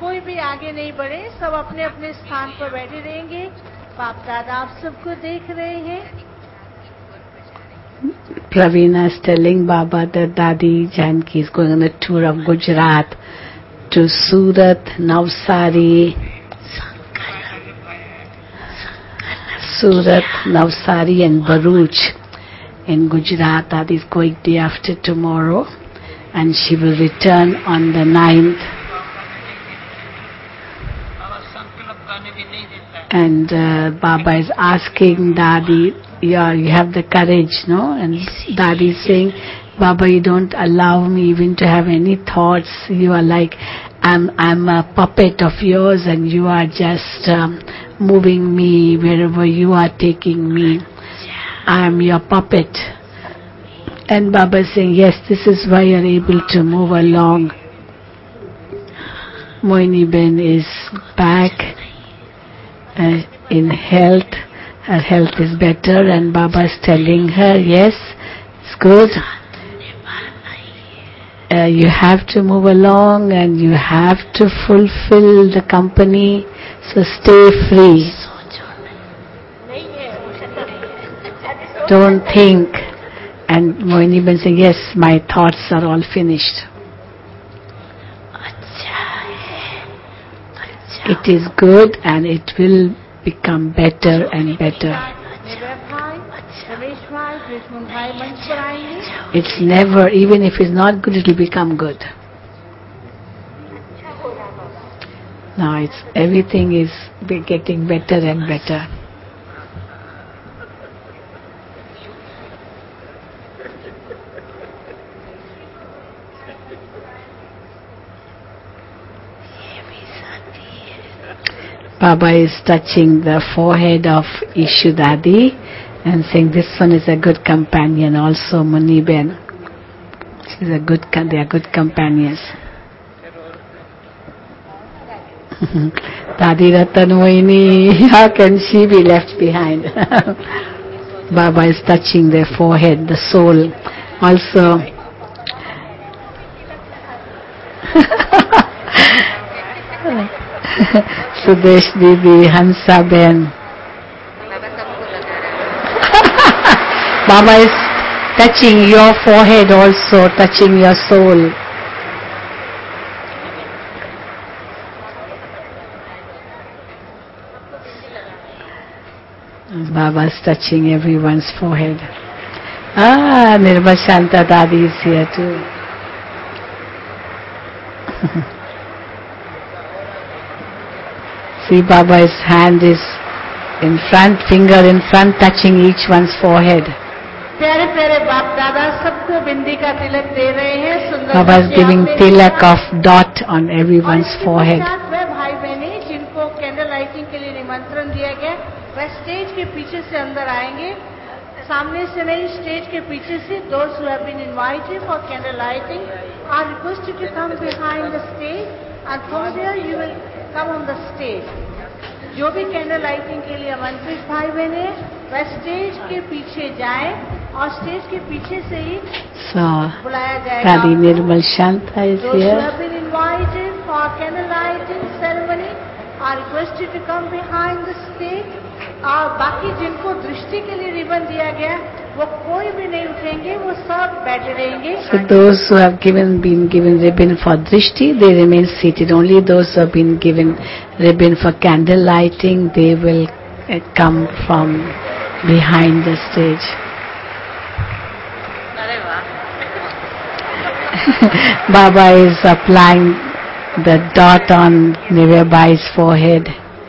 कोई भी आगे नहीं बढ़े, सब अपने अपने स्थान पर बैठे रहेंगे। बाप दादा आप सबको देख रहे हैं। Pravina is telling Baba that Dadi Janki is going on a tour of Gujarat to Surat, Navsari, and Bharuch in Gujarat. Dadi is going day after tomorrow, and she will return on the 9th. And Baba is asking Dadi, yeah, you have the courage, no? And Dadi is saying, Baba, you don't allow me even to have any thoughts. You are like, I'm a puppet of yours, and you are just moving me wherever you are taking me. I am your puppet. And Baba is saying, yes, this is why you are able to move along. Moini Ben is back in health. Her health is better, and Baba is telling her, yes, it's good. You have to move along, and you have to fulfill the company, so stay free. Don't think. And Moini Ben saying, yes, my thoughts are all finished. It is good, and it will become better and better. It's never, even if it's not good, it will become good. Now everything is getting better and better. Baba is touching the forehead of Ishu Dadi and saying, this one is a good companion also, Muni Ben. They are good companions. Dadi Ratan Moini, how can she be left behind? Baba is touching their forehead, the soul. Also, Sudesh Didi, Hansa Ben. Baba is touching your forehead also, touching your soul. Baba is touching everyone's forehead. Nirmal Shanta Dadi is here too. See, Baba's hand is in front, finger in front, touching each one's forehead. प्यारे प्यारे बाप दादा सबको बिंदी का तिलक दे रहे हैं. सुंदर Baba is giving tilak of dot on everyone's forehead. वह भाई बहने जिनको कैंडल लाइटिंग के लिए निमंत्रण दिया गया, वह स्टेज के पीछे से अंदर आएंगे. सामने से नहीं, स्टेज के पीछे से. Those who have been invited for candle lighting are requested to come behind the stage, and from there you will come on the stage. जो भी कैंडल लाइटिंग के लिए आमंत्रित भाई बहने वह स्टेज के पीछे जाएं और स्टेज के पीछे से ही बुलाया जाएगा. Dadi Nirmal Shanta is Those here. who have been invited for candle lighting ceremony are requested to come behind the stage. और बाकी जिनको दृष्टि के लिए रिबन दिया गया वो कोई भी नहीं उठेंगे, वो सब बैठे रहेंगे. So those who have been given ribbon for drishti, they remain seated. Only those who have been given ribbon for candle lighting, they will come from behind the stage. Baba is applying the dot on Nivyabai's forehead.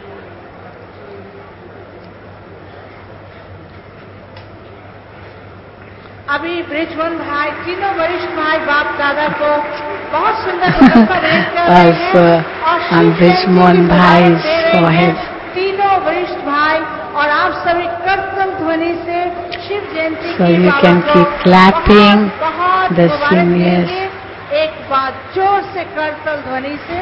अभी ब्रिजवन भाई, तीनों वरिष्ठ भाई बाप दादा को बहुत सुंदर का भेंट कर रहे हैं और ब्रिजमोहन भाई's forehead. तीनों वरिष्ठ भाई और आप सभी कीर्तन ध्वनि से शिव जयंती So की you can keep clapping the seniors. एक बार जोर से कीर्तन ध्वनि से.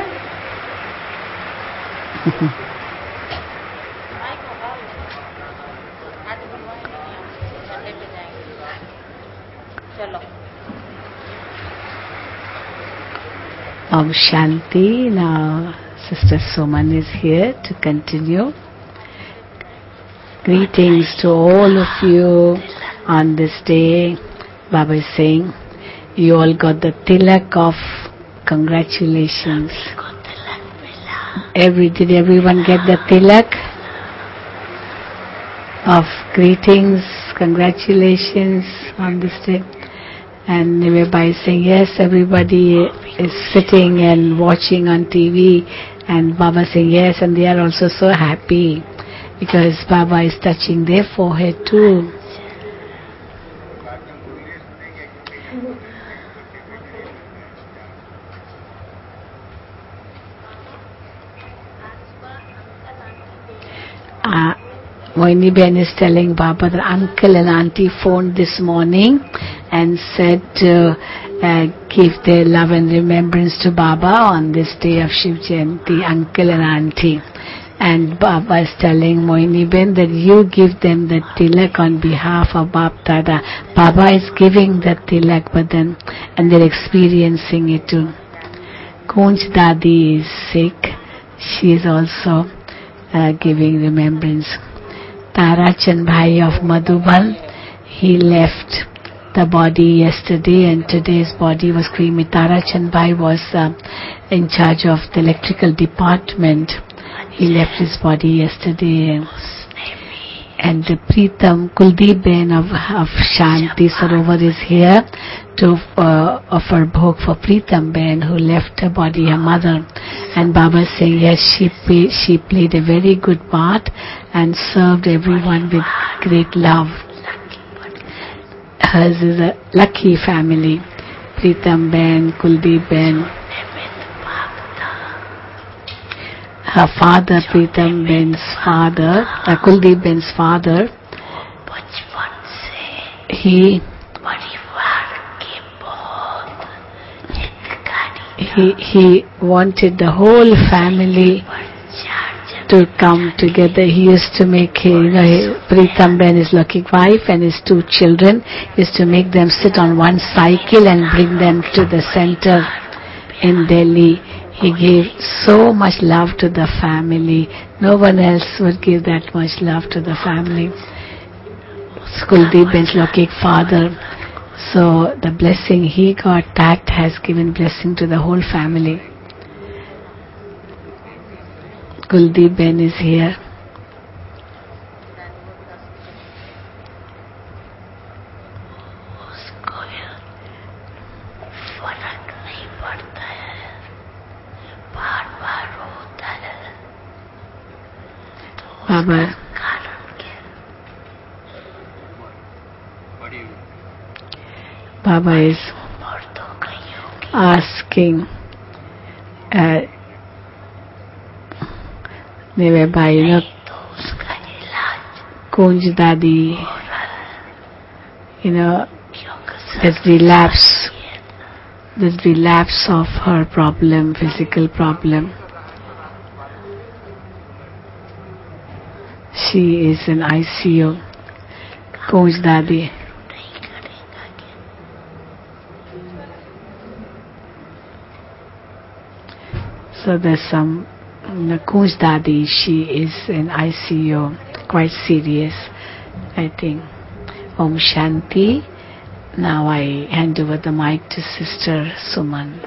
Om Shanti. Now Sister Suman is here to continue. Greetings to all of you on this day. Baba is saying, you all got the tilak of congratulations. Did everyone get the tilak of greetings, congratulations on this day? And Baba is saying, yes, everybody is sitting and watching on TV, and Baba saying yes, and they are also so happy because Baba is touching their forehead too. Moini Ben is telling Baba that uncle and auntie phoned this morning and said to give their love and remembrance to Baba on this day of Shiv Jayanti, uncle and auntie. And Baba is telling Moini Ben that you give them the tilak on behalf of Bap Dada. Baba is giving the tilak, but then, and they're experiencing it too. Kunj Dadi is sick. She is also giving remembrance. Tarachand Bhai of Madhuban, he left the body yesterday and today's body was cremated. Tarachand Bhai was in charge of the electrical department. He left his body yesterday. And Preetam Kuldeep Ben of Shanti Sarovar is here to offer bhog for Preetam Ben, who left her body, her mother. And Baba is saying yes, she played a very good part and served everyone with great love. Hers is a lucky family. Preetam Ben, Kuldeep Ben. Her father, Preetam Ben's father, Kuldeep Ben's father, he wanted the whole family to come together. He used to make, Preetam Ben, his lucky wife, and his two children, used to make them sit on one cycle and bring them to the center in Delhi. He gave so much love to the family. No one else would give that much love to the family. Kuldeep Ben's lucky father. So the blessing he got, that has given blessing to the whole family. Kuldeep Ben is here. Baba is asking Nevabai, Kunj Dadi, there's relapse of her problem, physical problem. She is in ICU. Kunj Dadi. So there's some Kunj Dadi, she is in ICU, quite serious, I think. Om Shanti. Now I hand over the mic to Sister Suman.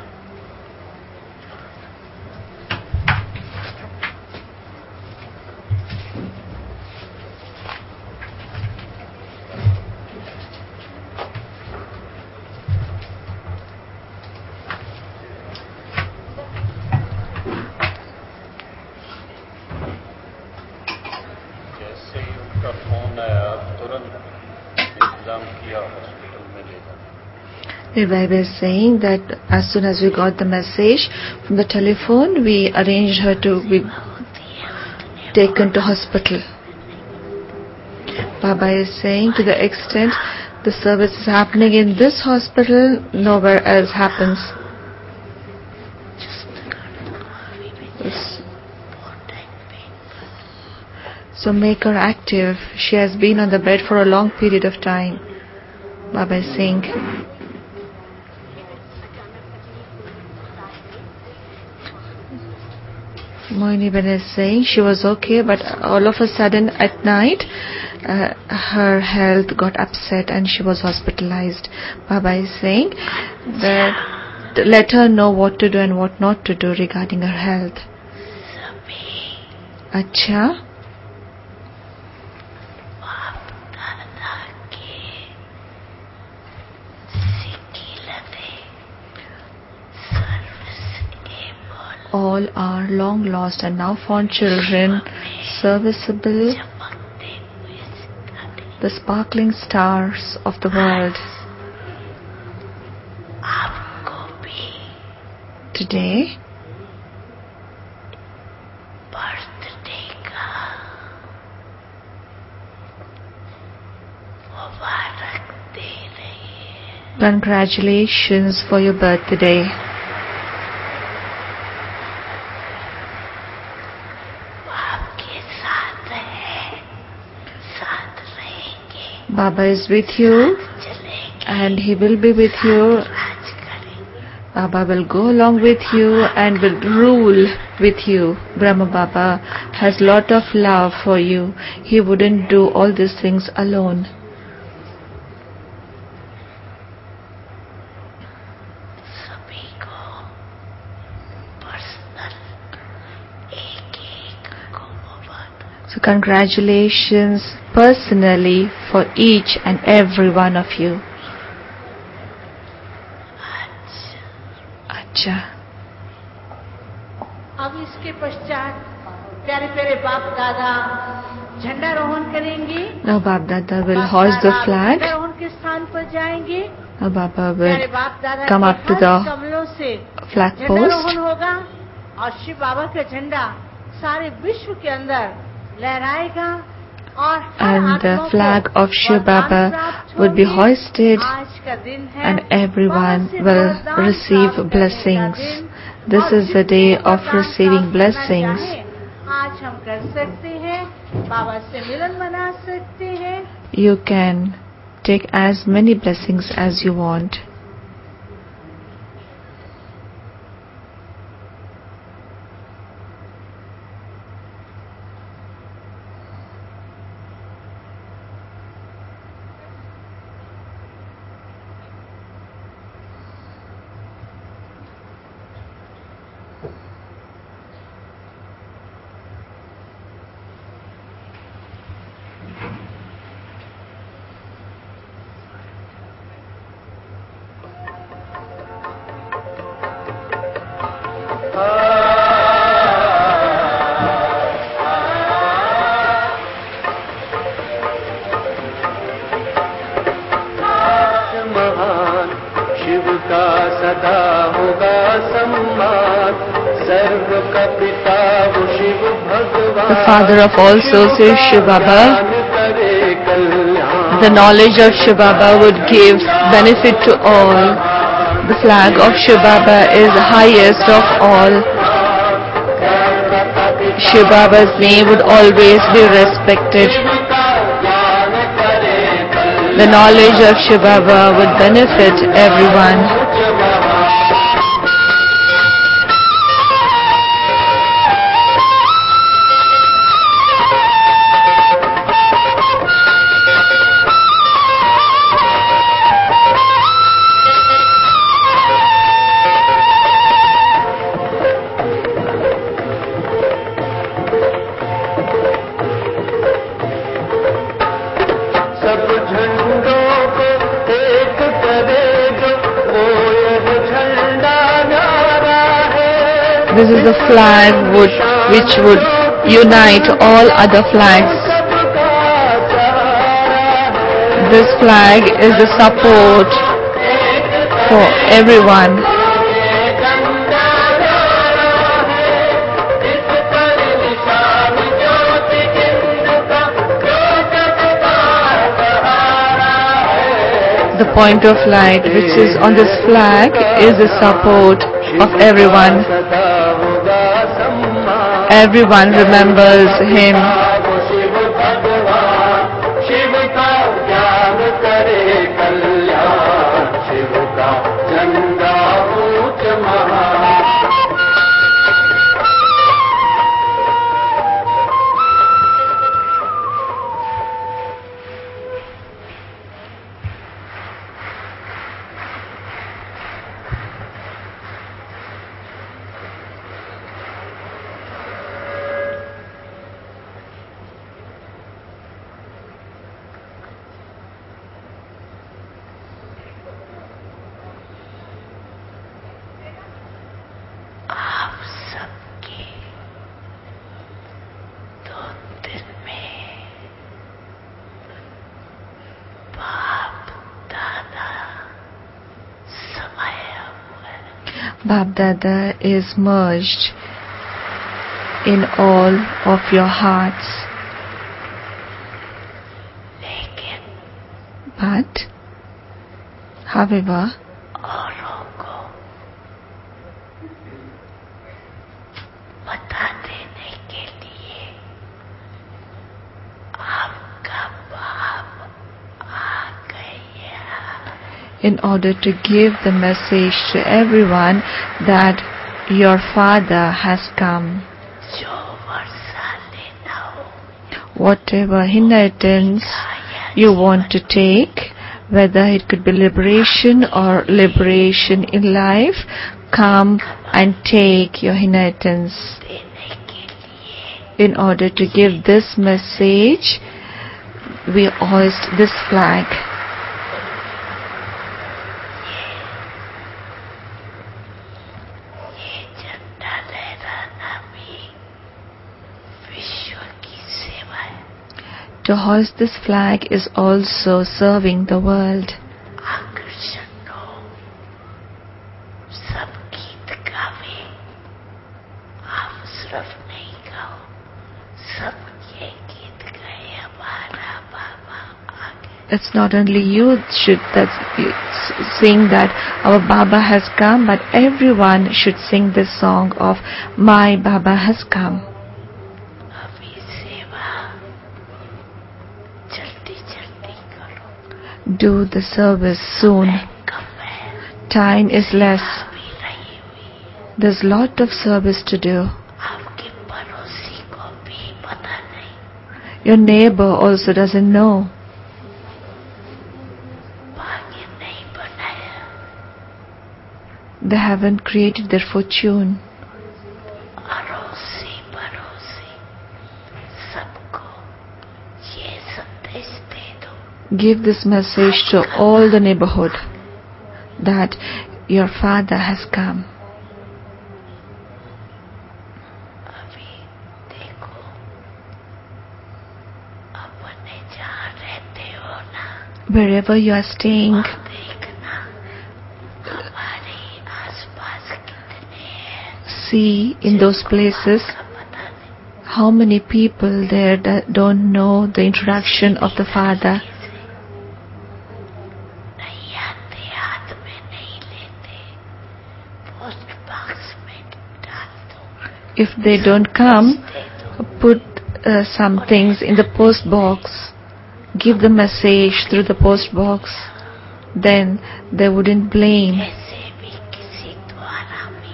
Baba is saying that as soon as we got the message from the telephone, we arranged her to be taken to hospital. Baba is saying to the extent the service is happening in this hospital, nowhere else happens. So make her active. She has been on the bed for a long period of time. Baba is saying. Mohini Ben is saying she was okay, but all of a sudden at night, her health got upset and she was hospitalized. Baba is saying that let her know what to do and what not to do regarding her health. Acha. All are long lost and now found children, serviceable, the sparkling stars of the world. Today, congratulations for your birthday. Baba is with you and he will be with you. Baba will go along with you and will rule with you. Brahma Baba has lot of love for you. He wouldn't do all these things alone. So congratulations personally for each and every one of you. अच्छा. अब इसके पश्चात प्यारे प्यारे बाप दादा झंडारोहण करेंगे. Now Bap Dada will hoist the flag. झंडारोहण के स्थान पर जाएंगे. Now Baba will come up to the flag post. झंडारोहण होगा और शिव बाबा का झंडा सारे विश्व के अंदर लहराएगा. And the flag of Shiv Baba would be hoisted and everyone will receive blessings. This is the day of receiving blessings. You can take as many blessings as you want. The father of all souls is Shiv Baba. The knowledge of Shiv Baba would give benefit to all. The flag of Shiv Baba is the highest of all. Shiv Baba's name would always be respected. The knowledge of Shiv Baba would benefit everyone. This is a flag which would unite all other flags. This flag is the support for everyone. The point of light which is on this flag is the support of everyone. Everyone remembers him. Bap Dada is merged in all of your hearts. But, however, औरों को बता देने के लिए आपका बाप आ गया. in order to give the message to everyone that your Father has come. जो वर्षा लेना हो, Whatever inheritance you want to take, whether it could be liberation or liberation in life, come and take your inheritance. देने के लिए In order to give this message, we hoist this flag. ये झंडा लहराना भी विश्व की सेवा है. To hoist this flag is also serving the world. आकर्षण हो, सब गीत गावे, आप सिर्फ नहीं गाओ, सब ये गीत गाए हमारा बाबा आ गया. It's not only you should sing that our Baba has come, but everyone should sing this song of My Baba has come. अभी सेवा जल्दी जल्दी करो. Do the service soon. कम है, Time is less. अभी रही हुई है. There's lot of service to do. आपके पड़ोसी को भी पता नहीं. Your neighbor also doesn't know. भाग्य नहीं बनाया. They haven't created their fortune. अड़ोसी पड़ोसी सबको ये संदेश दे दो. Give this message to all the neighborhood that your Father has come. अभी देखो, अपने जहाँ रहते हो ना, Wherever you are staying, देखना हमारे आसपास कितने हैं. see in those places का पता नहीं. how many people there that don't know the introduction of the Father. नहीं आते, हाथ में नहीं लेते, पोस्ट बॉक्स में डाल दो. If they don't come, दे दो. put some things in the post box. Give the message through the post box. Then they wouldn't blame. ऐसे भी किसी द्वारा भी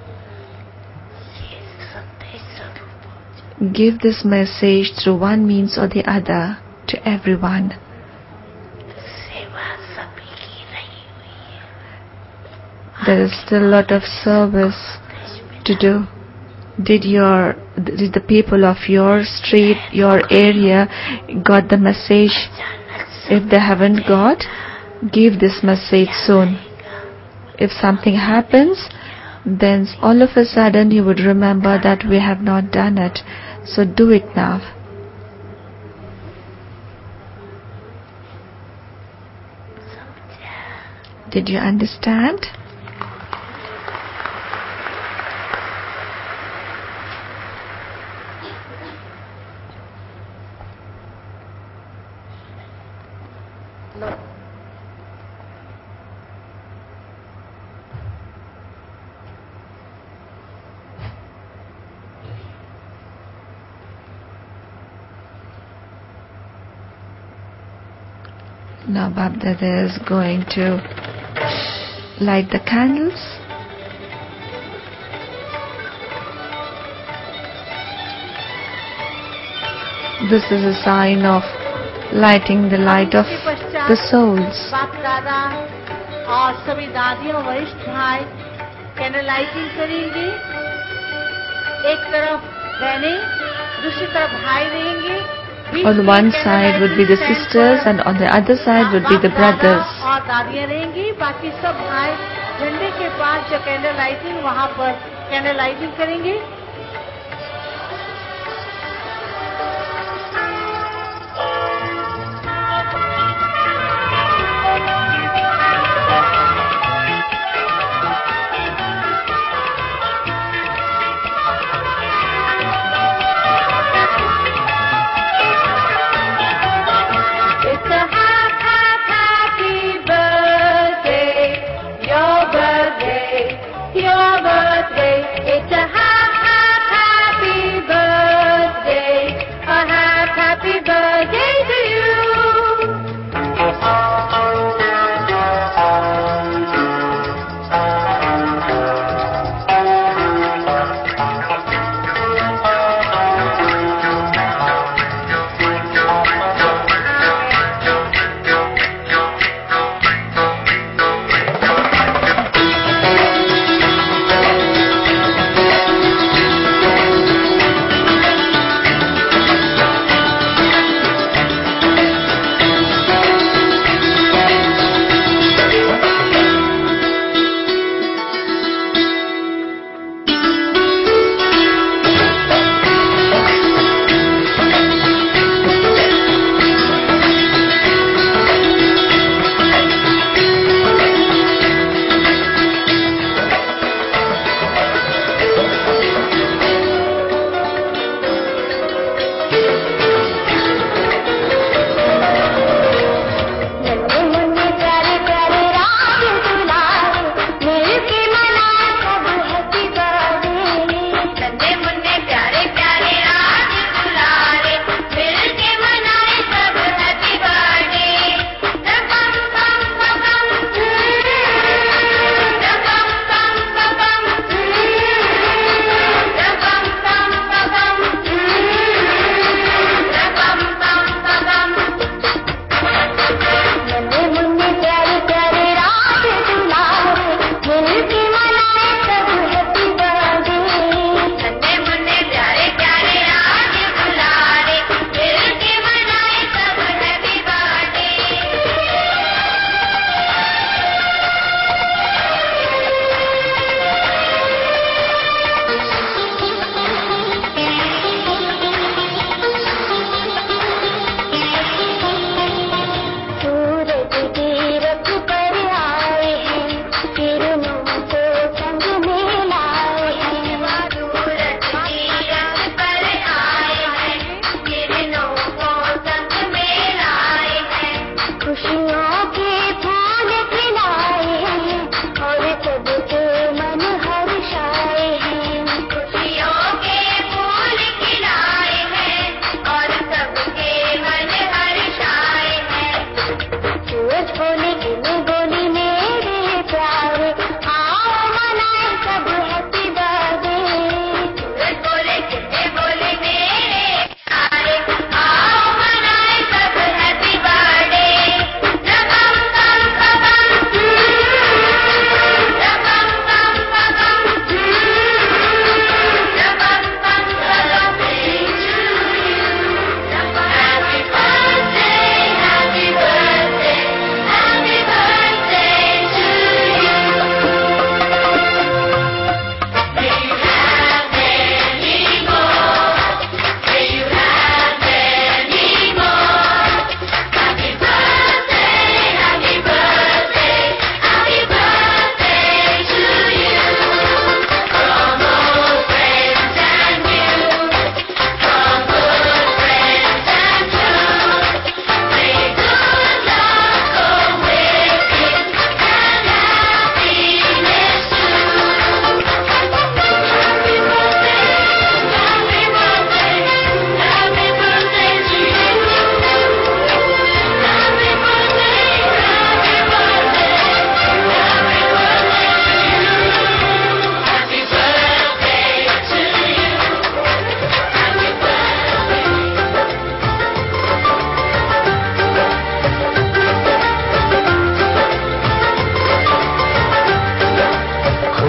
ये संदेश जरूर पहुंचे. Give this message through one means or the other to everyone. सेवा सभी की रही हुई है. There is still a lot of service देश में to do. Did the people of your street, your area got the message? अचानक से If they haven't got, give this message soon. If something happens, then all of a sudden you would remember that we have not done it. So do it now. समझा. Did you understand? Now Bap Dada is going to light the candles. This is a sign of lighting the light of the souls. बाप दादा और सभी दादियों वरिष्ठ भाई candle lighting करेंगे. एक तरफ बहनें, दूसरी तरफ भाई रहेंगे. बीच On में one candle side would be the lighting sisters stand and on the other side would be the बाप दादा brothers. और दादियां रहेंगी. बाकी सब भाई झंडे के पास जो कैंडल लाइटिंग वहां पर कैंडल लाइटिंग करेंगे.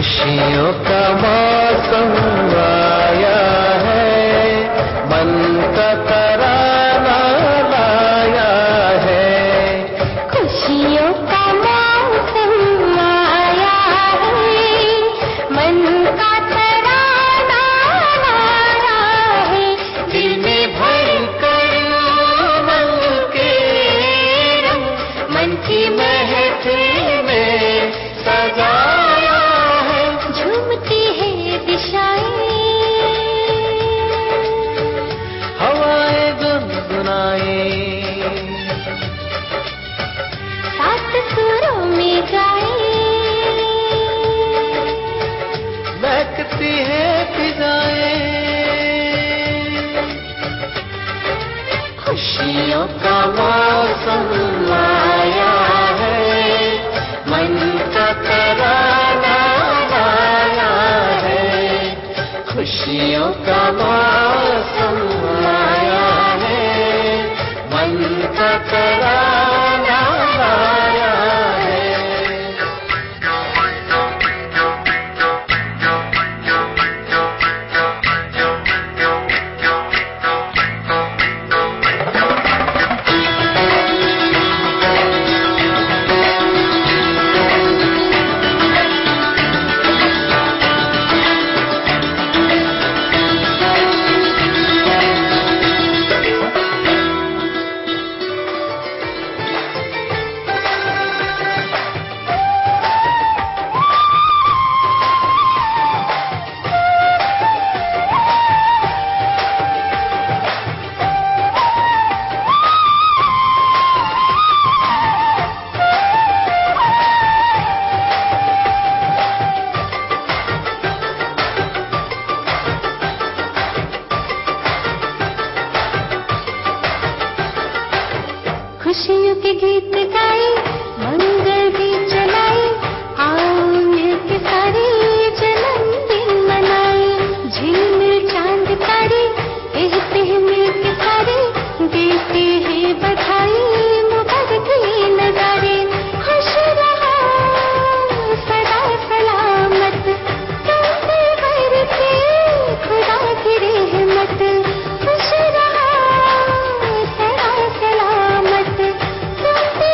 खुशियों का मौसम आया है, मन का तराना लाया है। खुशियों का मौसम आया है, मन का तराना लाया है। दिल में भर कर मन के रंग, मन की महफिल में सजाया है। झूमती है दिशाएं, हवाएं गुनगुनाए, सात सुरों में गाए। महकती है फिजाएं। खुशियों का मौसम आया है, मन का तराना लाया है। खुशियों का मौसम आया है, मन का तराना लाया है। खुशियों के गीत गाए, मंगल भी चलाए। आओ मिलके सारे जन्मदिन मनाए। झिलमिल चांद तारे कहते हैं मिलके सारे, देते हैं बधाई मुबारक ये नजारे। खुश रहो सदा सलामत, तुम पे बरसे खुदा की रहमत। खुश रहो सदा सलामत, तुम पे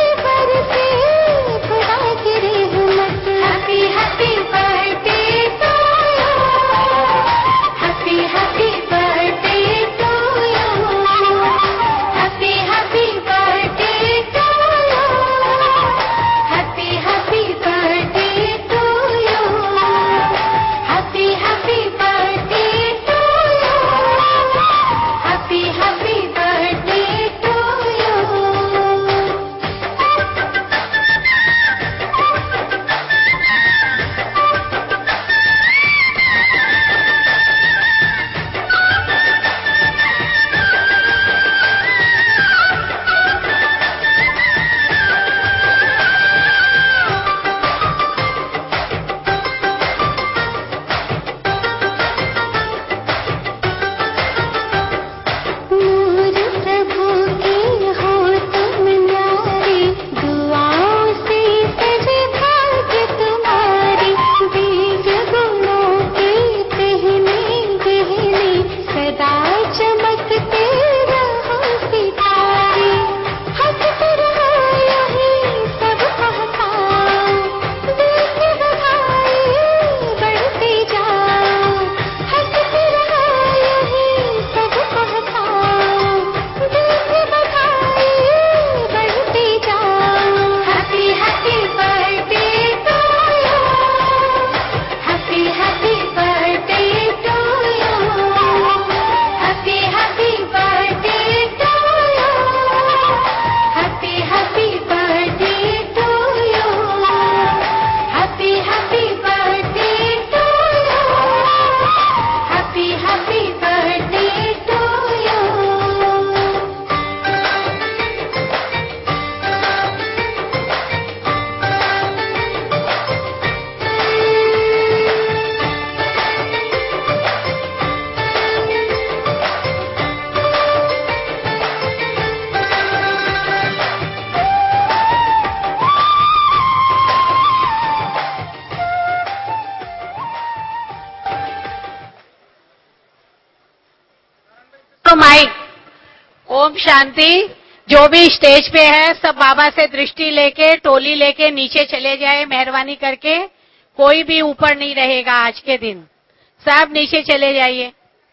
माइक। ओम शांति। जो भी स्टेज पे है सब बाबा से दृष्टि लेके, टोली लेके नीचे चले जाए मेहरबानी करके। कोई भी ऊपर नहीं रहेगा आज के दिन, सब नीचे चले जाइए।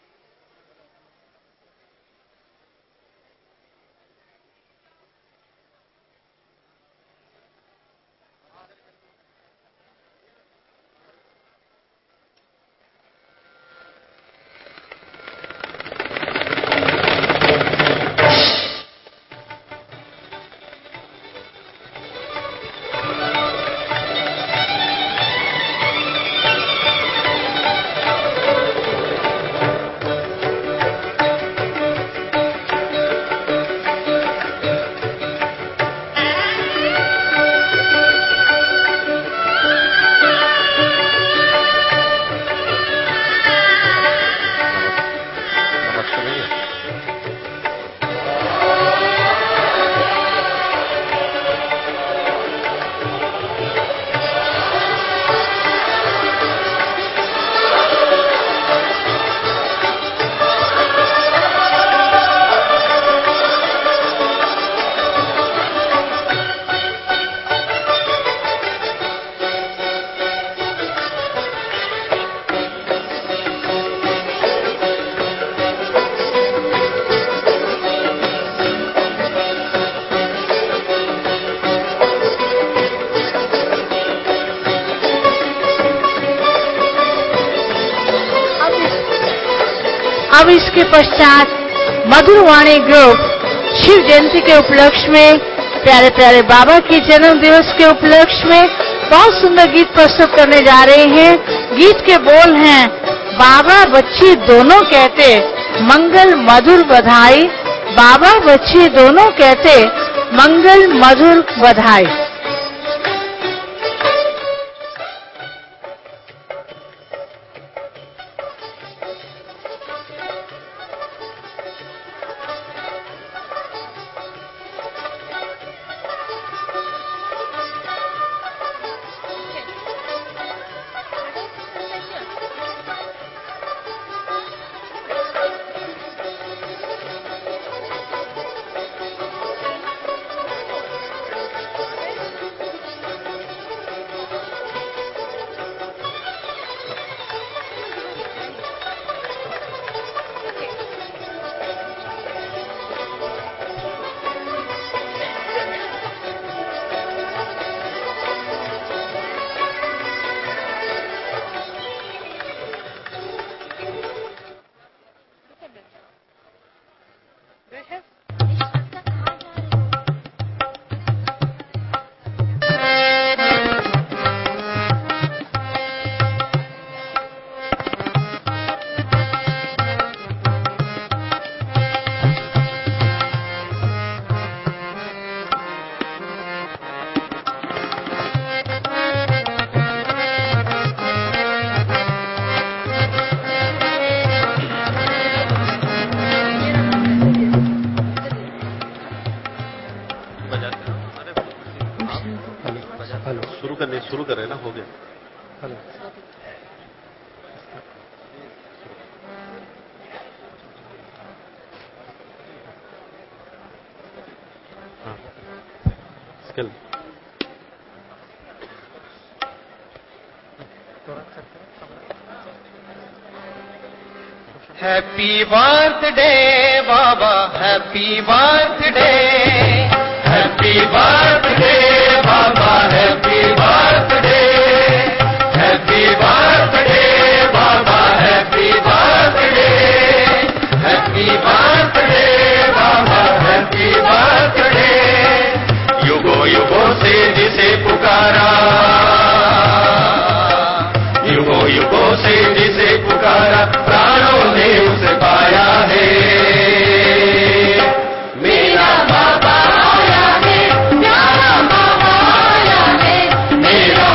अब इसके पश्चात मधुरवाणी ग्रुप शिव जयंती के उपलक्ष्य में, प्यारे प्यारे बाबा के जन्म दिवस के उपलक्ष्य में बहुत सुंदर गीत प्रस्तुत करने जा रहे हैं। गीत के बोल हैं, बाबा बच्ची दोनों कहते मंगल मधुर बधाई। बाबा बच्ची दोनों कहते मंगल मधुर बधाई। शुरू कर रहे ना, हो गया। Hello skill happy birthday Baba, happy birthday, happy birthday Baba, happy birthday, happy birthday Baba, happy birthday, happy birthday Baba, happy birthday. युगों युगों से जिसे पुकारा, युगों युगों से जिसे पुकारा, प्राणों ने उसे पाया है। मेरा बाबा आया है, प्यारा बाबा आया है, मेरा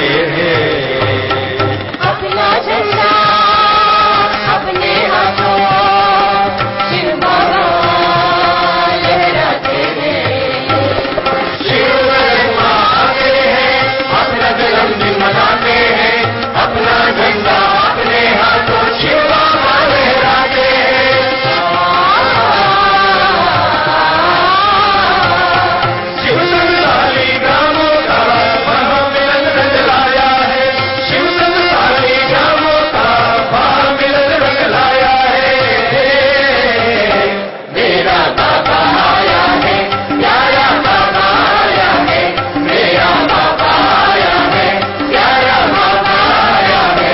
लहराते हैं। अपना झंडा अपने हाथों शिव बाबा लहराते हैं। शिव जन्म आते हैं, अपना जन्मदिन मनाते हैं, अपना झंडा अपने हाथों शिव बाबा लहराते हैं। शिव संग शालिग्रामों का महामिलन रंग लाया है, शिव संग शालिग्रामों का महामिलन रंग लाया है। मेरा बाबा आया है, प्यारा बाबा आया है, मेरा बाबा आया है, प्यारा बाबा आया है।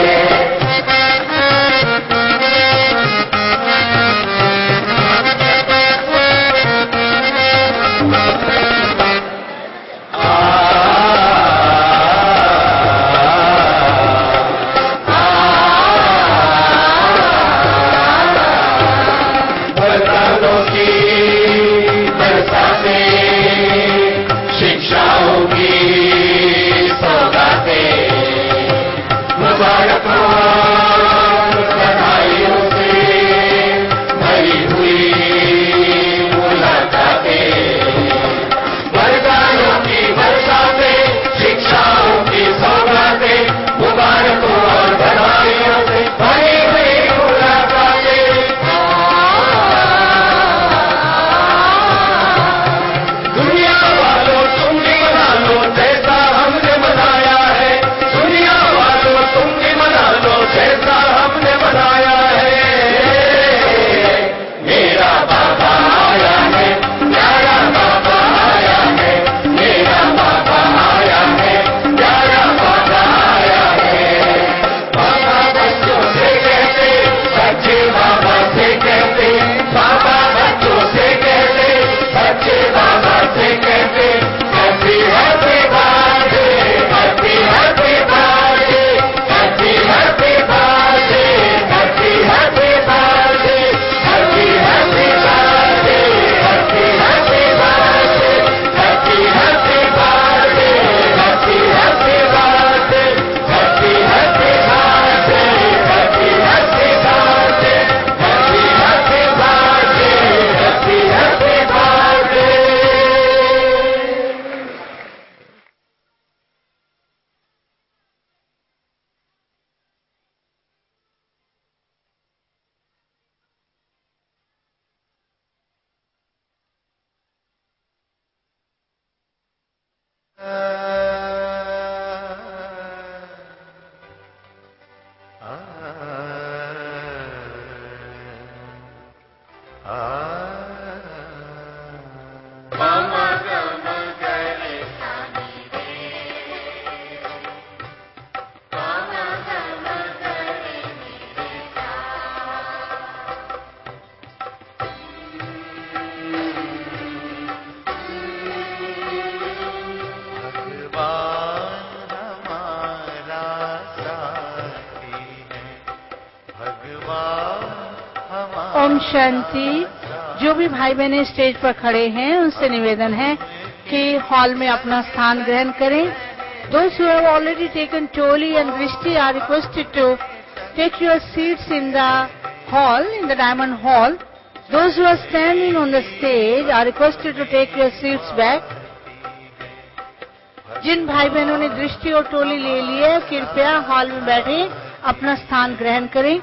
वरदानों की बरसातें, शिक्षाओं की सौगातें, मुबारक हो बधाइयों से भरी हुई मुलाकातें। वरदानों की बरसातें, शिक्षाओं की सौगातें, मुबारक हो और बधाइयों से भरी हुई मुलाकातें। दुनिया वालों तुम भी मना लो जैसा हमने मनाया है, दुनिया वालों तुम भी मना लो जैसा हमने मनाया है। मेरा बाबा आया है, प्यारा बाबा आया है, मेरा बाबा आया है, प्यारा बाबा आया है। बाबा बच्चों से कहते, सच्चे बाबा से कहते, बाबा बच्चों से कहते, सच्चे बाबा से कहते, happy happy birthday, happy happy birthday, happy happy birthday, happy happy birthday, happy happy birthday, happy happy birthday, happy happy birthday, happy happy birthday, happy happy birthday, happy happy birthday, happy happy birthday, happy happy birthday. ओम शांति। जो भी भाई बहनें stage पर खड़े हैं उनसे निवेदन है कि हॉल में अपना स्थान ग्रहण करें। Those who have already taken Toli and Drishti are requested to take your seats in the hall, in the Diamond Hall. Those who are standing on the stage are requested to take your seats back. जिन भाई बहनों ने दृष्टि और टोली ले ली है, कृपया hall में बैठे अपना स्थान ग्रहण करें।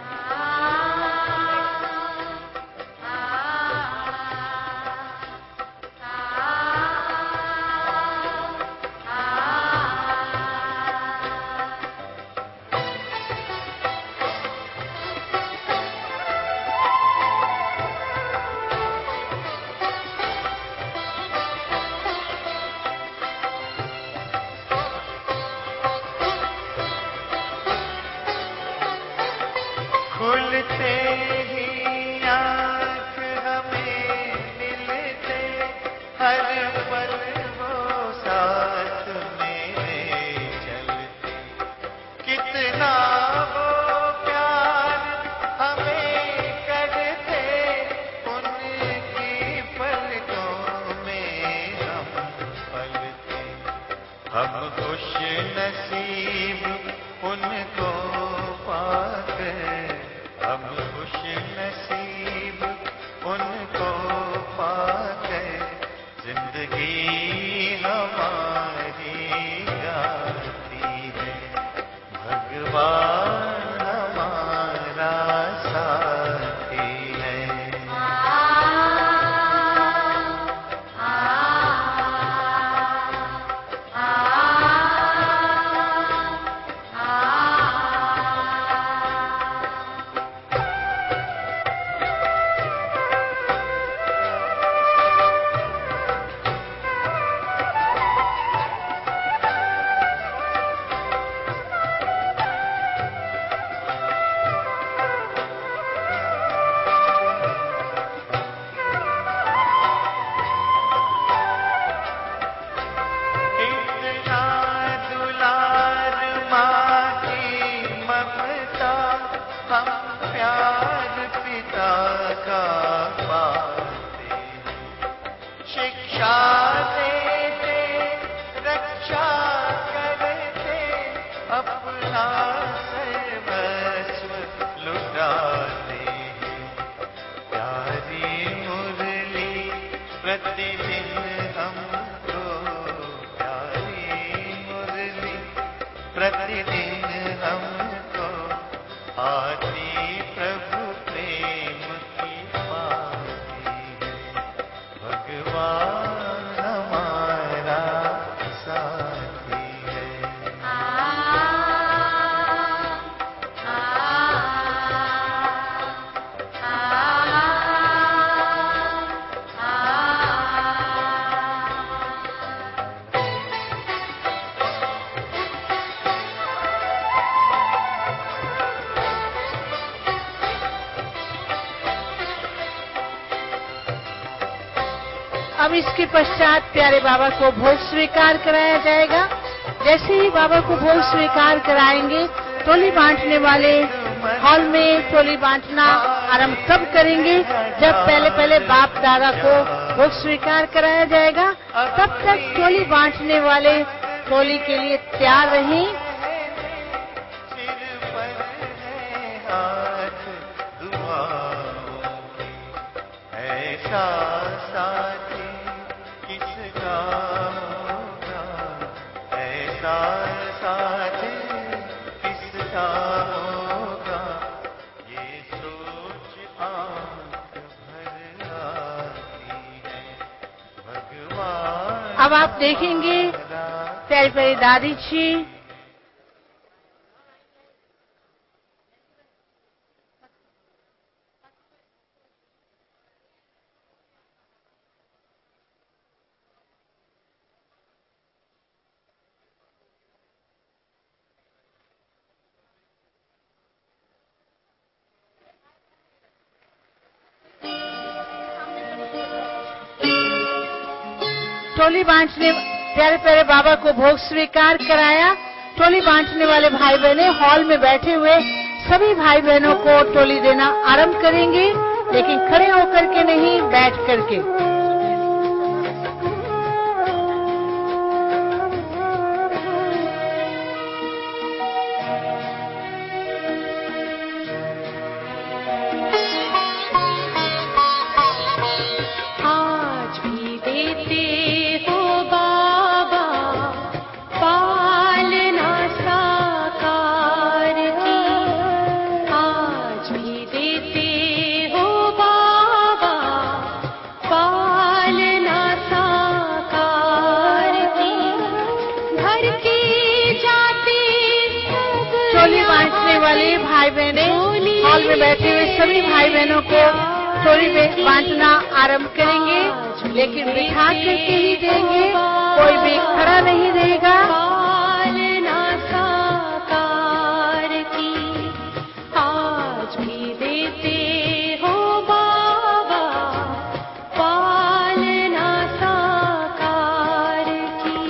खुलते ही आँख हमें मिलते, हर पल वो साथ मेरे चलते। कितना वो प्यार हमें करते, उनकी पलकों में हम पलते। हम खुश नसीब नसीब उनको पाकर, हम खुश नसीब उनको पाकर, जिंदगी हमारी गाती है। भगवान हमारा साथी है। इतना दुलार माँ की ममता, हम प्यार पिता का पाते हैं। शिक्षा देते, रक्षा करते, अपना सर्वस्व लुटाते हैं। प्यारी मुरली प्रतिदिन हमको, प्यारी मुरली प्रतिदिन हमको, आती प्रभु प्रेम की पाती है। भगवान हमारा साथी है। अब इसके पश्चात प्यारे बाबा को भोग स्वीकार कराया जाएगा। जैसे ही बाबा को भोग स्वीकार कराएंगे, टोली बांटने वाले हॉल में टोली बांटना आरंभ तब करेंगे जब पहले बाप दादा को भोग स्वीकार कराया जाएगा। तब तक टोली बांटने वाले टोली के लिए तैयार रहें। सिर पर है हाथ दुआओं के, ऐसा साथी किसका होगा, ऐसा साथी किसका होगा, ये सोच आंख भर आती है। भगवान अब आप देखेंगे प्यारी प्यारी दादी जी टोली बांटने, प्यारे प्यारे बाबा को भोग स्वीकार कराया। टोली बांटने वाले भाई बहने हॉल में बैठे हुए सभी भाई बहनों को टोली देना आरंभ करेंगे, लेकिन खड़े होकर के नहीं, बैठ करके। आज भी देते हो बाबा पालना साकार की, आज भी देते हो बाबा पालना साकार की। घर की जाति सब टोली बांटने वाले भाई बहने हॉल में बैठे हुए सभी भाई बहनों को टोली में बांटना आरंभ करेंगे, लेकिन बिठा करके ही देंगे, कोई भी खड़ा नहीं रहेगा। पालना साकार की, आज भी देते हो बाबा पालना साकार की।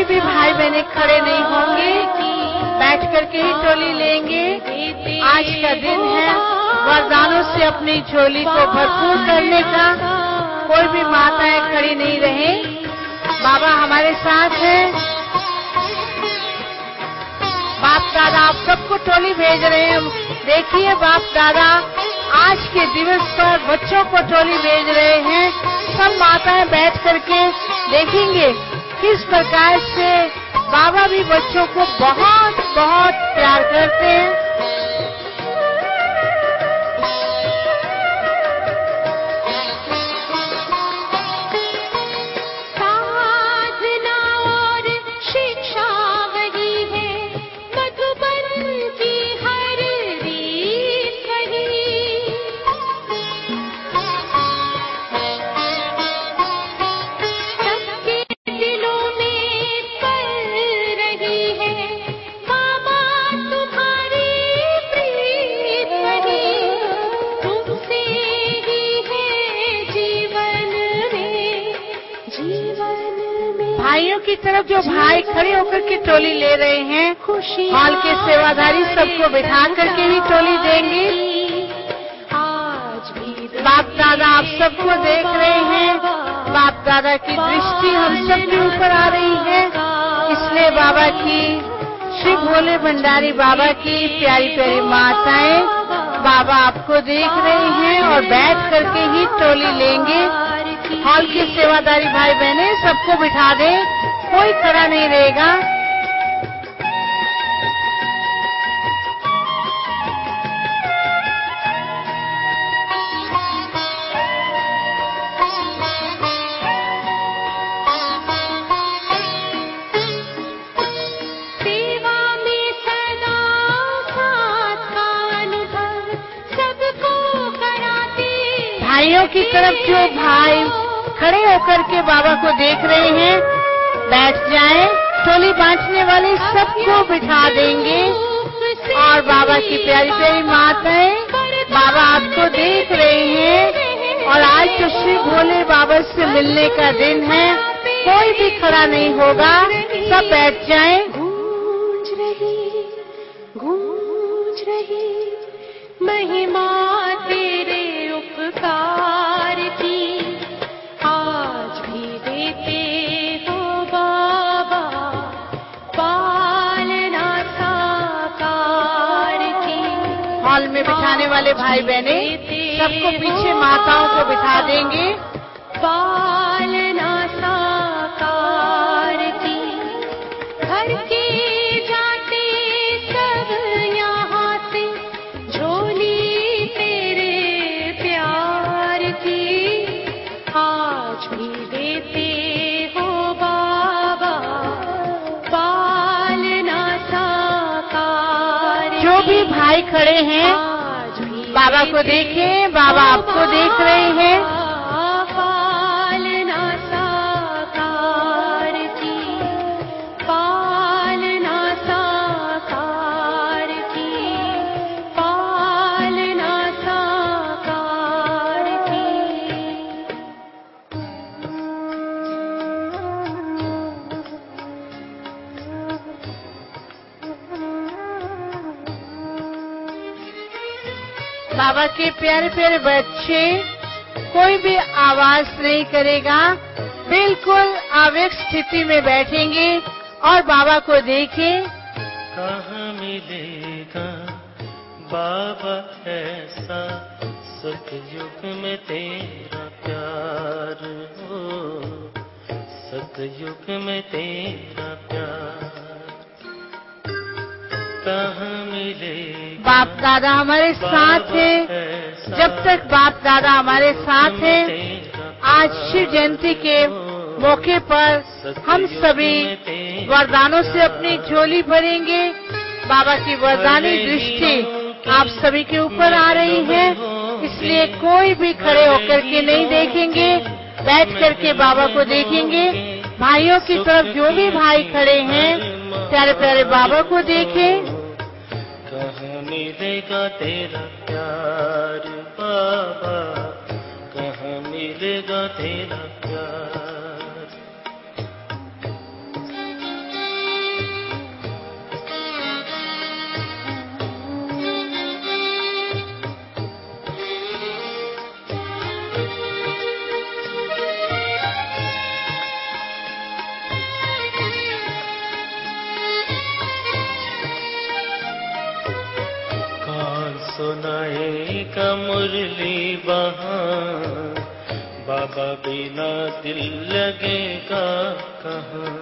कोई भी भाई बहने खड़े नहीं होंगे, बैठ करके ही टोली लेंगे। आज का दिन है वरदानों से अपनी झोली को भरपूर करने का। कोई भी माताएं खड़ी नहीं रहे, बाबा हमारे साथ हैं। बाप दादा आप सबको टोली भेज रहे हैं। देखिए बाप दादा आज के दिवस पर बच्चों को टोली भेज रहे हैं। सब माताएं बैठ करके देखेंगे किस प्रकार से बाबा भी बच्चों को बहुत बहुत प्यार करते हैं। साधना और शिक्षा वही है, मधुबन की हर रीत वही। सबके दिलों में पल रही है बाबा तुम्हारी प्रीत वही। तुमसे ही है जीवन में। भाइयों की तरफ जो भाई खड़े होकर के टोली ले रहे हैं, हॉल के सेवाधारी सबको बिठा करके भी टोली देंगे। आज भी बाप दादा आप सबको देख रहे हैं। बाप दादा की दृष्टि हम सब के ऊपर आ रही है, इसलिए बाबा की, श्री भोले भंडारी बाबा की प्यारी प्यारी माताएं बाबा आपको देख रहे हैं और बैठ करके ही टोली लेंगे। हॉल के सेवादारी भाई बहने सबको बिठा दें, कोई खड़ा नहीं रहेगा। सेवा में सदा साथ का अनुभव सबको कराते। भाइयों की तरफ जो भाई खड़े होकर के बाबा को देख रहे हैं, बैठ जाएं। टोली बांटने वाले सबको बिठा देंगे और बाबा की प्यारी प्यारी माताएं बाबा आपको देख रहे हैं। और आज तो श्री भोले बाबा से मिलने का दिन है, कोई भी खड़ा नहीं होगा, सब बैठ जाएं। गूंज रही महिमा तेरे उपकार की। आज भी देते हो बाबा पालना साकार की। हॉल में बिठाने वाले भाई बहने सबको पीछे माताओं को बिठा देंगे। पालना साकार की। घर के जाते सब यहाँ से झोली तेरे प्यार की। आज भी देते हो बाबा पालना साकार। जो भी भाई खड़े हैं आज भी बाबा को देखें, बाबा आपको देख रहे हैं। पालना साकार की। पालना साकार की। पालना साकार की। बाबा के प्यारे प्यारे बच्चे, कोई भी आवाज नहीं करेगा, बिल्कुल आवेग स्थिति में बैठेंगे और बाबा को देखें। कहाँ मिलेगा बाबा ऐसा सतयुग में तेरा प्यार हो, सतयुग में तेरा प्यार कहाँ मिलेगा। बाप दादा हमारे साथ हैं। जब तक बाप दादा हमारे साथ हैं, आज शिव जयंती के मौके पर हम सभी वरदानों से अपनी झोली भरेंगे। बाबा की वरदानी दृष्टि आप सभी के ऊपर आ रही है, इसलिए कोई भी खड़े होकर के नहीं देखेंगे, बैठ करके बाबा को देखेंगे। भाइयों की तरफ जो भी भाई खड़े हैं, प्यारे प्यारे बाबा को देखें। कहाँ मिलेगा तेरा प्यार बाबा, कहाँ मिलेगा तेरा प्यार। मुरली वहाँ, बाबा बिना दिल लगेगा कहाँ।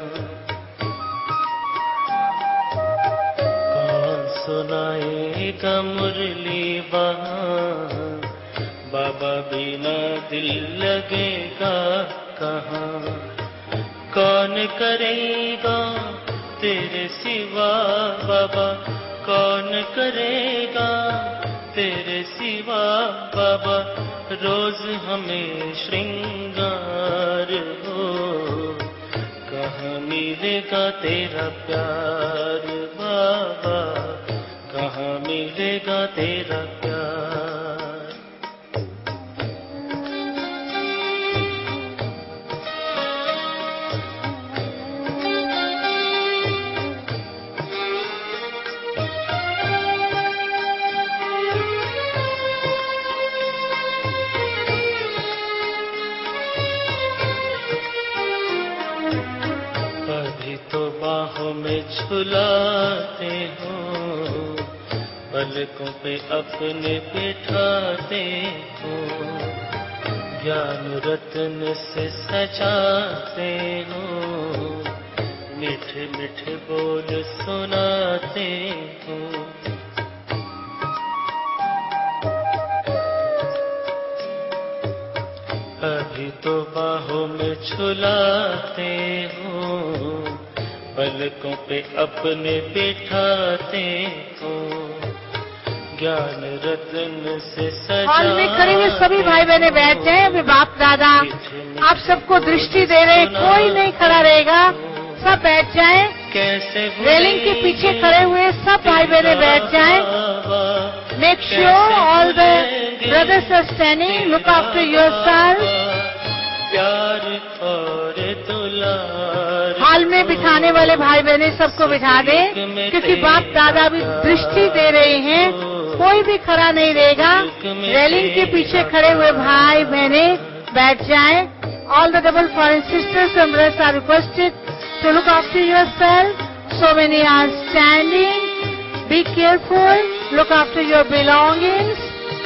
कौन सुनाएगा मुरली वहाँ, बाबा बिना दिल लगेगा कहाँ। कौन करेगा तेरे सिवा बाबा, कौन करेगा तेरे सिवा बाबा, रोज हमें श्रृंगार हो। कहाँ मिलेगा तेरा प्यार बाबा, कहाँ मिलेगा तेरा प्यार। बाहों में झुलाते हो, पलकों पे अपने बिठाते हो, ज्ञान रत्न से सजाते हो, मीठे मीठे बोल सुनाते हो। अभी तो बाहों में झुलाते हो, पलकों पे अपने बिठाते हो, ज्ञान रत्न से सजा। हॉल में खड़े हुए सभी भाई बहने बैठ जाएं। अभी बाप दादा आप सबको दृष्टि दे रहे, कोई नहीं खड़ा रहेगा, सब बैठ जाएं। रेलिंग के पीछे खड़े हुए सब भाई बहने बैठ जाएं। Make sure all the brothers are standing, look after yourself. प्यार और दुलार, हॉल में बिठाने वाले भाई बहने सबको बिठा दें, क्योंकि बाप दादा भी दृष्टि दे रहे हैं, कोई भी खड़ा नहीं रहेगा। रेलिंग के पीछे खड़े हुए भाई बहने बैठ जाएं। All the double foreign sisters and brothers are requested to look after yourself. So many are standing. Be careful. Look after your belongings.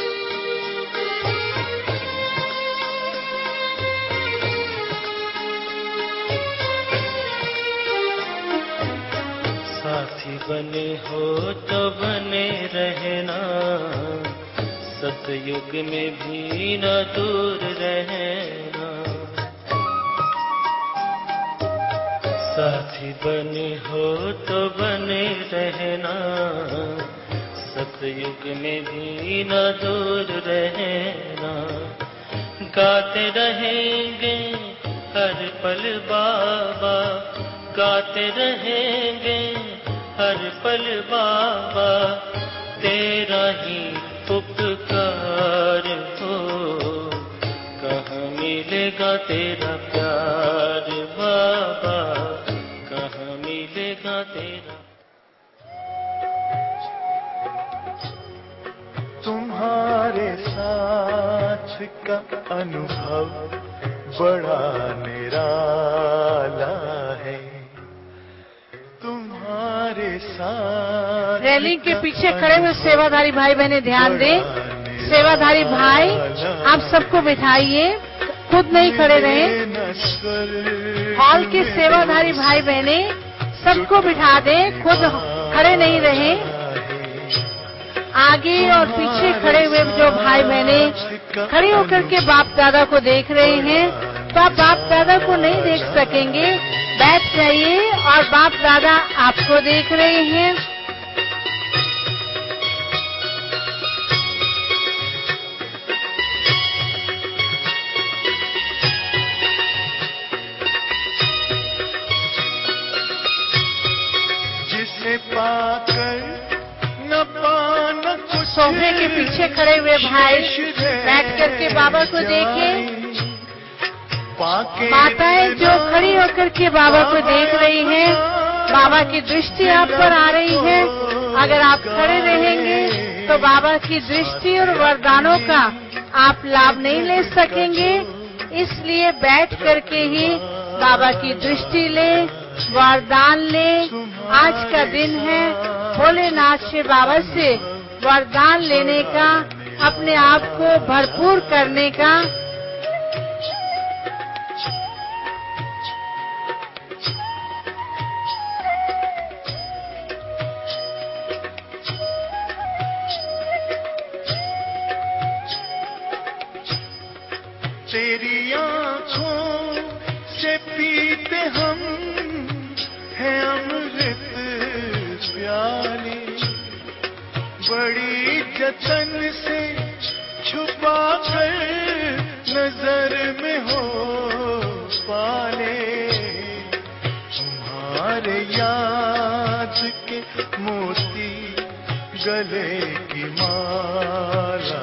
साथी बने हो तो बने रहना, सतयुग में भी न दूर रहना। साथी बने हो तो बने रहना, सतयुग में भी न दूर रहना। गाते रहेंगे हर पल बाबा, गाते रहेंगे हर पल बाबा, तेरा ही उपकार हो। कहाँ मिलेगा तेरा प्यार बाबा, कहाँ मिलेगा तेरा। तुम्हारे साथ का अनुभव बड़ा निराला है, तुम्हारे साथ। रैली के पीछे खड़े हुए सेवाधारी भाई बहने ध्यान दें। सेवाधारी भाई आप सबको बिठाइए, खुद नहीं खड़े रहें। हॉल के सेवाधारी भाई बहने सबको बिठा दें, खुद खड़े नहीं रहें। आगे और पीछे खड़े हुए जो भाई बहने खड़े होकर के बाप दादा को देख रहे हैं, तो आप बाप दादा को नहीं देख सकेंगे, बैठ जाइए और बाप दादा आपको देख रहे हैं। जिसे पाकर न पाना कुछ, सोफे के पीछे खड़े हुए भाई बैठ करके बाबा को देखें। माताएं जो खड़ी होकर के बाबा को देख रही हैं, बाबा की दृष्टि आप पर आ रही है। अगर आप खड़े रहेंगे तो बाबा की दृष्टि और वरदानों का आप लाभ नहीं ले सकेंगे, इसलिए बैठ करके ही बाबा की दृष्टि ले, वरदान ले। आज का दिन है भोलेनाथ से बाबा से वरदान लेने का, अपने आप को भरपूर करने का तेरी आँखों से पीते हम हैं अमृत प्याले, बड़ी जतन से छुपा कर नजर में हो पाले। तुम्हारे याद के मोती गले की माला,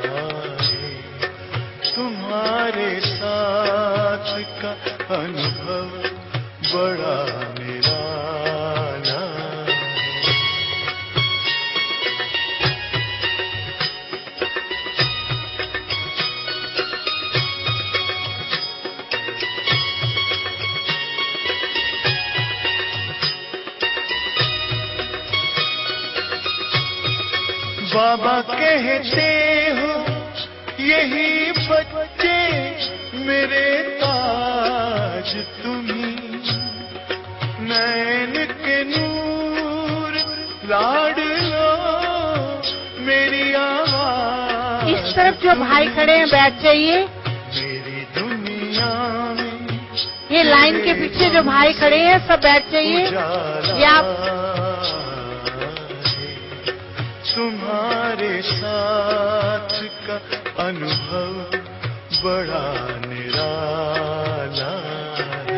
तुम्हारे साथ का अनुभव बड़ा निराला है। बाबा कहते हो यही बच्चे मेरे ताज तुम्ही, नैन के नूर लाड लो मेरी आवाज। इस तरफ जो भाई खड़े हैं बैठ जाइए। मेरी दुनिया में ये लाइन के पीछे जो भाई खड़े हैं सब बैठ जाइए। ये आप तुम्हारे साथ का अनुभव बड़ा निराला है।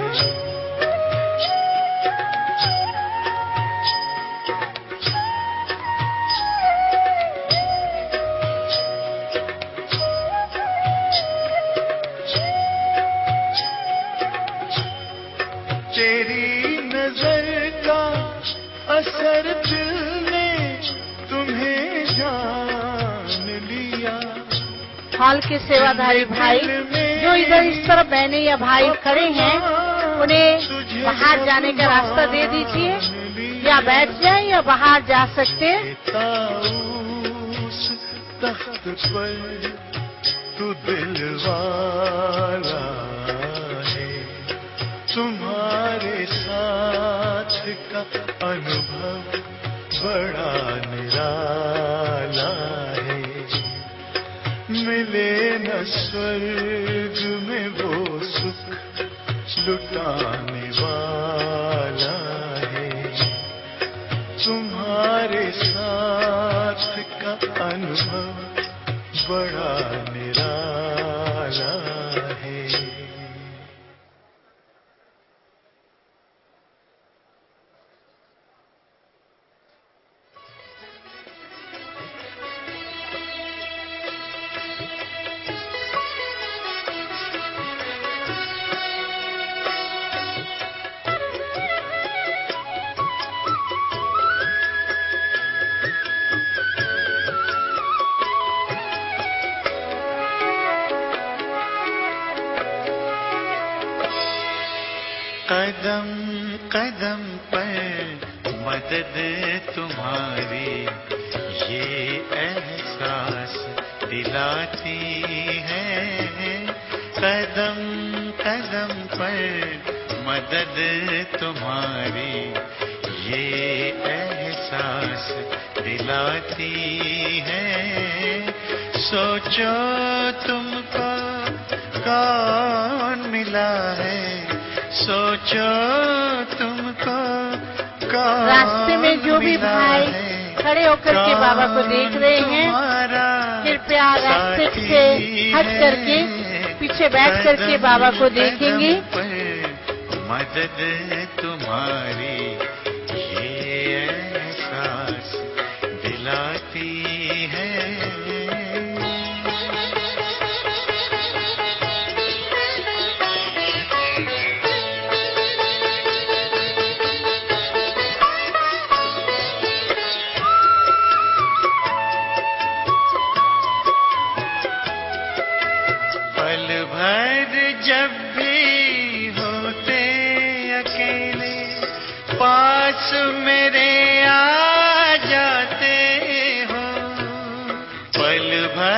तेरी नजर का असर दिल ने तुम्हें जान लिया। हॉल के सेवाधारी भाई जो इधर इस तरफ बहने या भाई खड़े हैं उन्हें बाहर जाने का रास्ता दे दीजिए, या बैठ जाए या बाहर जा सकते हैं। उस तख्त पर तू दिल वाला है, तुम्हारे साथ का अनुभव बड़ा निराला है। मिले न स्वर्ग में वो सुख लुटाने वाला है, तुम्हारे साथ का अनुभव बड़ा निराला है। कदम कदम पर मदद तुम्हारी ये एहसास दिलाती है। कदम कदम पर मदद तुम्हारी ये एहसास दिलाती है। सोचो तुमको कौन मिला है, सोचो तुमको कौन रास्ते में जो भी भाई खड़े होकर के बाबा को देख रहे हैं, कृपया रास्ते से हट करके पीछे बैठ करके बाबा को देखेंगे। मदद तुम्हारी ये एहसास दिलाती है। जब भी होते अकेले पास मेरे आ जाते हो, पल भर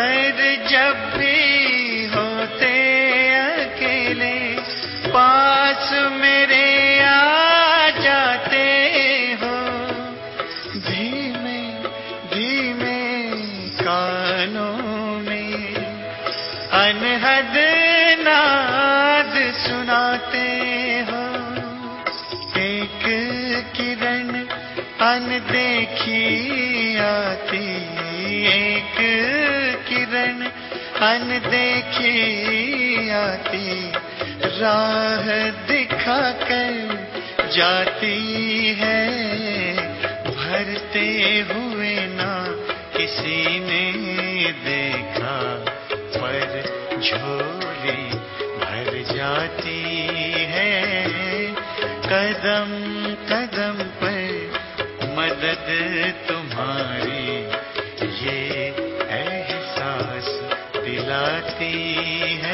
हो एक किरण अनदेखी आती, एक किरण अनदेखी आती, राह दिखा कर जाती है, भरते हुए ना किसी ने देखा, पर झोली भर जाती है। कदम कदम पर मदद तुम्हारी, ये एहसास दिलाती है।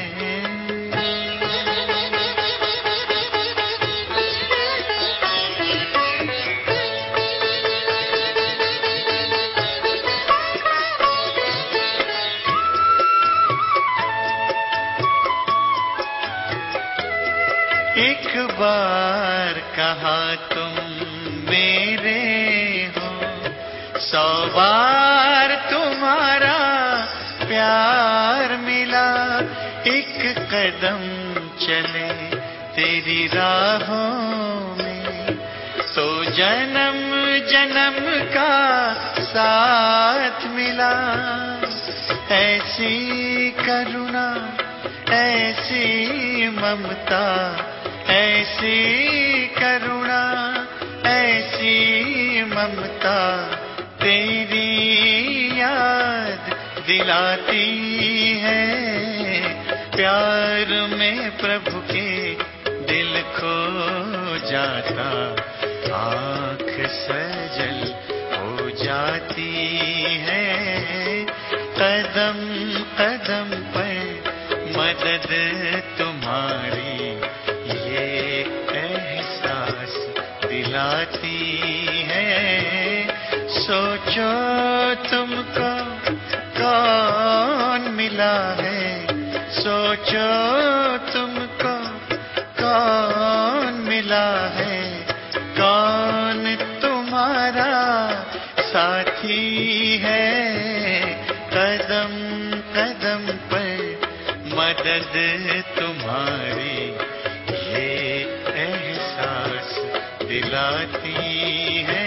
एक बार कहा तुम मेरे हो, 100 बार तुम्हारा प्यार मिला। एक कदम चले तेरी राहों में, तो जन्म जन्म का साथ मिला। ऐसी करुणा, ऐसी ममता, ऐसी करुणा, ऐसी ममता, तेरी याद दिलाती है। प्यार में प्रभु के दिल खो जाता, आँख सजल हो जाती है। कदम कदम पर मदद तुम्हारी, ये एहसास दिलाती है। सोचो तुमको कौन मिला है, सोचो तुमको कौन मिला है, कौन तुम्हारा साथी है। कदम कदम पर मदद तुम्हारी, ये एहसास दिलाती है।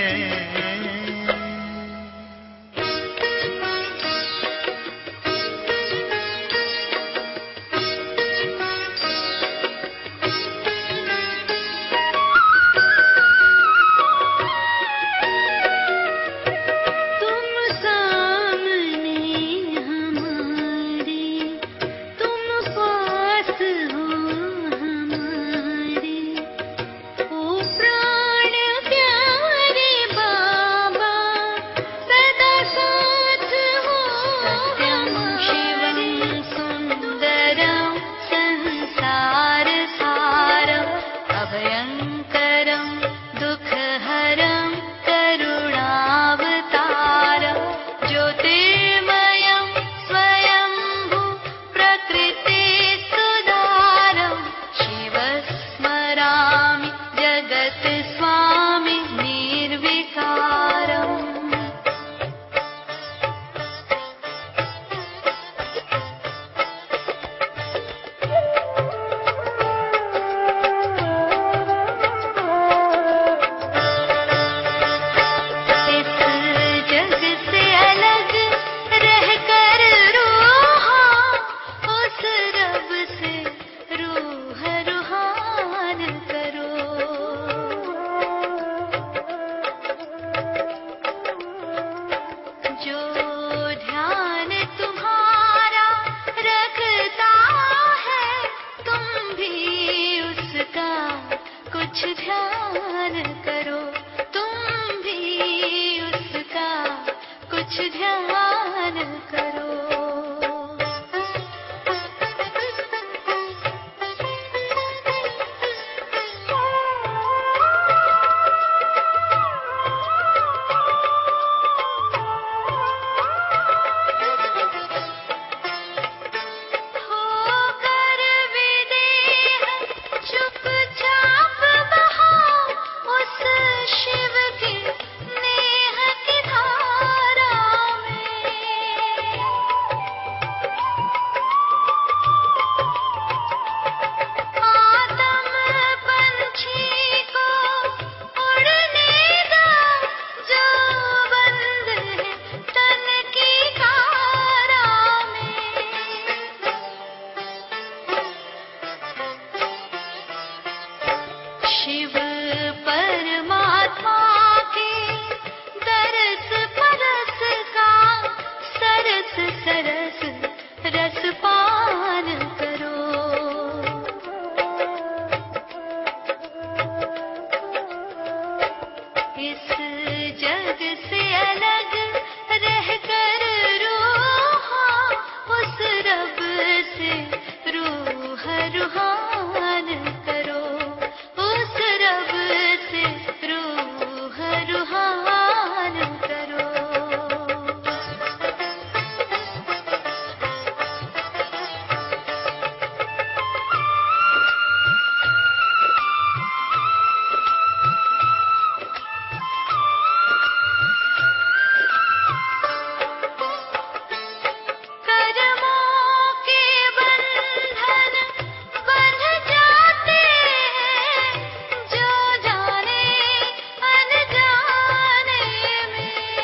शिव की नेह की धारा में शिव परमात्मा के दरस परस का सरस सरस रस पान करो। इस जग से अलग रहकर रूहा उस रब से रूह रूहान करो, उस रब से रूह रूहान करो। कर्मों के बंधन बंध जाते हैं जो जाने अनजाने में।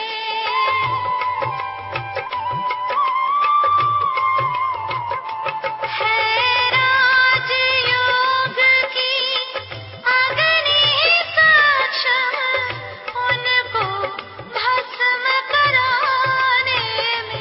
है राजयोग की अग्नि सक्षम उनको भस्म कराने में।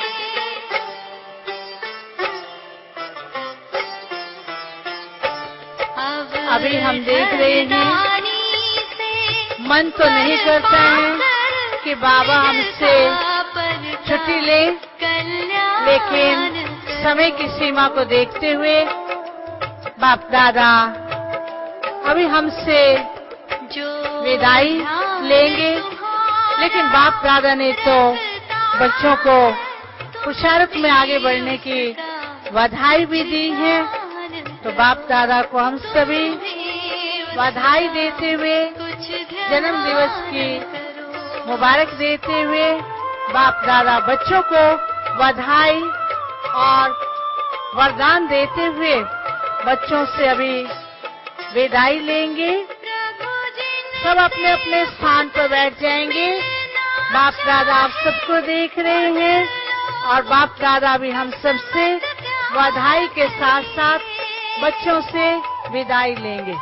अभी हम देख रहे हैं, मन तो नहीं करता है कि बाबा हमसे छुट्टी ले, लेकिन समय की सीमा को देखते हुए बाप दादा अभी हमसे विदाई लेंगे। लेकिन बाप दादा ने तो बच्चों को पुरुषार्थ में आगे बढ़ने की बधाई भी दी है, तो बाप दादा को हम सभी बधाई देते हुए, जन्म दिवस की मुबारक देते हुए बाप दादा बच्चों को बधाई और वरदान देते हुए बच्चों से अभी विदाई लेंगे। सब अपने अपने स्थान पर बैठ जाएंगे। बाप दादा आप सबको देख रहे हैं और बाप दादा भी हम सबसे बधाई के साथ साथ बच्चों से विदाई लेंगे।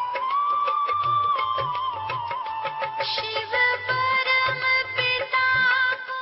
शिव परम पिता को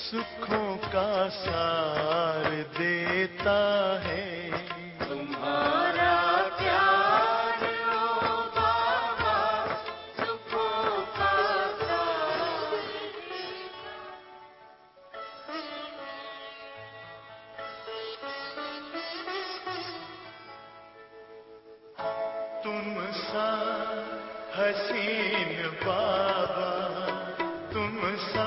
सुखों का सार देता है। तुम्हारा प्यार ओ बाबा सुखों का सार तुम सा हसीन बाबा, तुम सा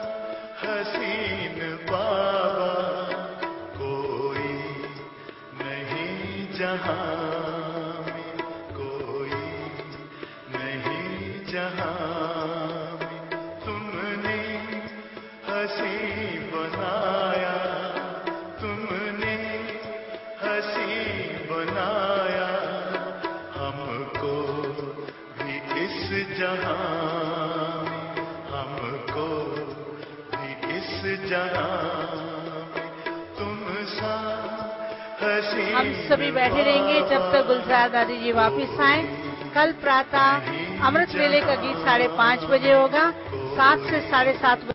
हसीन बाबा कोई नहीं जहां में, कोई नहीं जहां में। तुमने हंसी बनाया, तुमने हंसी बनाया हमको भी इस जहां में, हमको भी इस जहां में। तुम सा हसीन हम सभी बैठे रहेंगे जब तक गुलजार दादी जी वापिस आए। कल प्रातः अमृत वेले का गीत 5:30 बजे होगा, 7 से 7:30 बजे